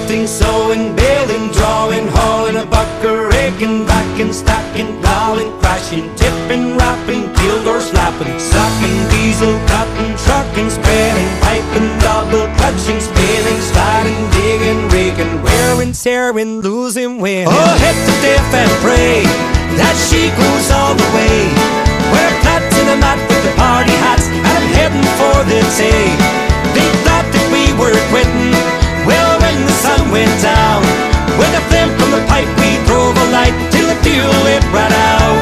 lifting, sewing, baling, drawing, hauling, a bucker, raking, backing, stacking, plowing, crashing, tipping, wrapping, keel door slapping, sucking, diesel, cutting, trucking, spreading, piping, double clutching, spinning, sliding, digging, raking, wearing, tearing, losing, winning. Oh, hit the death and pray that she goes all the way. We're flat to the mat with the party hats, and I'm heading for the day. They thought that we were quitting. Well, when the sun went down, with a flame from the pipe we drove all night till the fuel it ran out.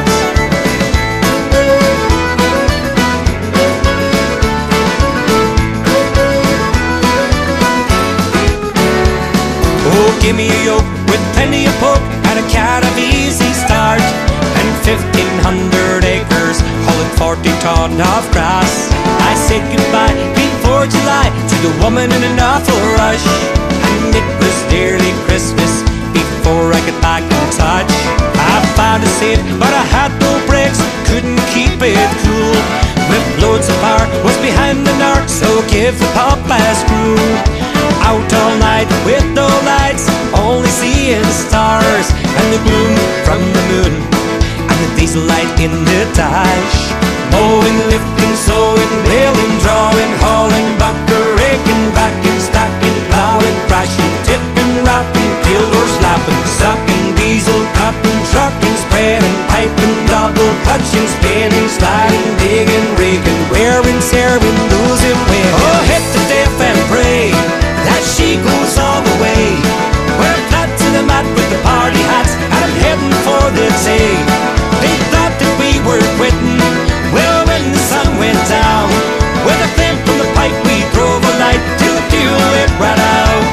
Oh, give me a yoke with plenty of poke and a can of Easy Start, and 1,500 acres hauling 40 ton of grass. I said goodbye before July to the woman in an awful rush, and it was nearly Christmas before I got back in touch. I found a safe, but I had no brakes, couldn't keep it cool. With loads of power, was behind the narc, so give the pop a screw. Out all night with no lights, only seeing stars, and the gloom from the moon, and the diesel light in the dash. Mowing, lifting, sewing, baling, drawing, hauling, bucker, raking, backing, stacking, plowing, crashing, tipping, wrapping, keel door slapping, sucking, diesel, cutting, trucking, spreading, piping, double clutching, spinning, sliding, digging, raking, wearing, tearing, losing, winning. Oh, hit the death and pray that she goes all the way. We're flat to the mat with the party hats, and I'm heading for the day. They thought that we were quitting. Well, when the sun went down, with a flame from the pipe we drove all night till the fuel it ran out.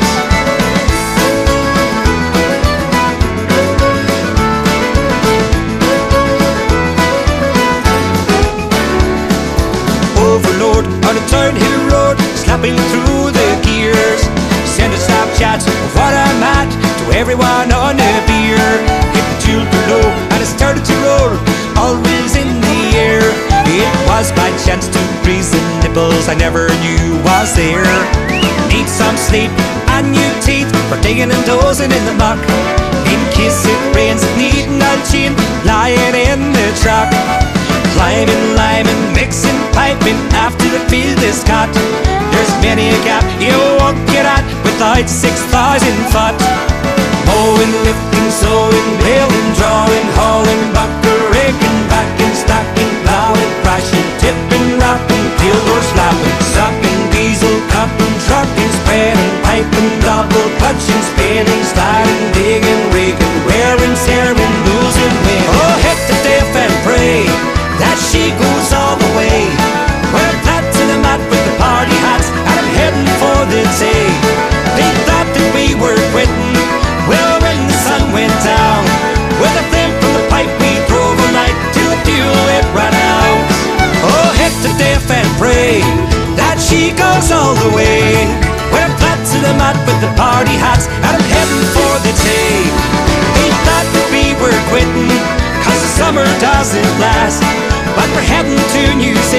Overload on a turnhill road, slapping through the gears, sending Snapchats of what I'm at to everyone on the beer. Hit the tune too low and it started to roll, always in the air. It was my chance to freeze the nipples I never knew was there. Need some sleep and new teeth for digging and dozing in the muck. In case it rains, needing a chain lying in the truck. Climbing, liming, mixing, piping after the field is cut. There's many a gap you won't get at without 6,000 foot. Mowing, lifting, sewing, baling, drawing, hauling, bucker, raking, backing, stacking, plowing, crashing, tipping, wrapping, keel door slapping, sucking, diesel, cutting, trucking, spreading, piping, double clutching, spinning, sliding, digging, raking, wearing, tearing, losing, winning. Oh, hit the death and pray that she goes all the way. We're flat to the mat with the party hats, and I'm heading for the day. They thought that we were quitting. Well, when the sun went down, with a flame from the pipe we drove all night till the fuel it ran out. Oh, hit the death and pray that she goes all the way. We're flat to the mat with the party hats, and I'm heading for the day. They thought that we were quitting, 'cause the summer doesn't last, but we're heading to New Zealand.